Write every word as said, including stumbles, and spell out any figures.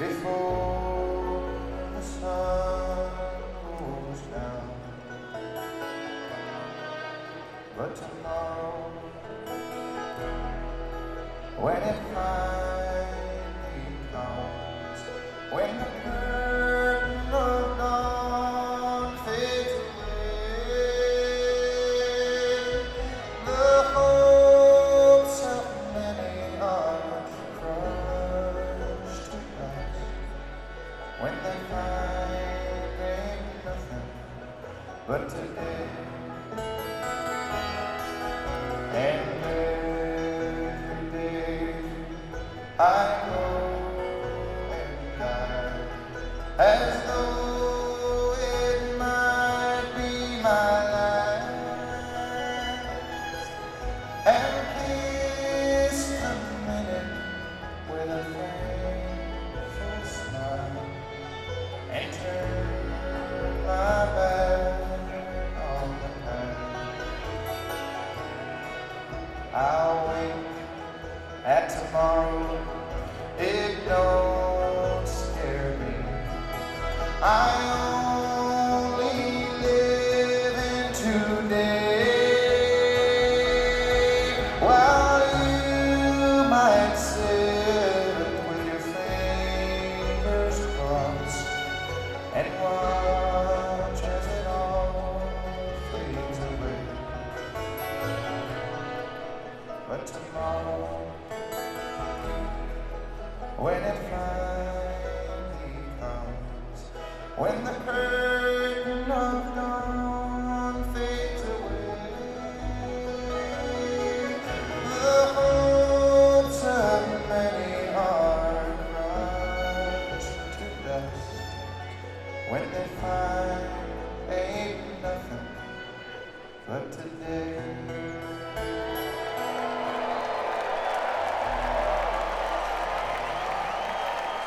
before the sun goes down. But tomorrow, when it finally comes, when the curtain of dawn fades away, the hopes of many are crushed to dust. When they find ain't nothing but today. And every day I go and die as though it might be my last, and kiss the minute with a thankful smile, and turn my back on the past. I'll wait at tomorrow, it don't scare me. I only live in today, while you might sit with your fingers crossed and watch as it all fades away. But tomorrow, when it finally comes, when the curtain of dawn fades away, the hopes of many are crushed to dust. When they find ain't nothing but today.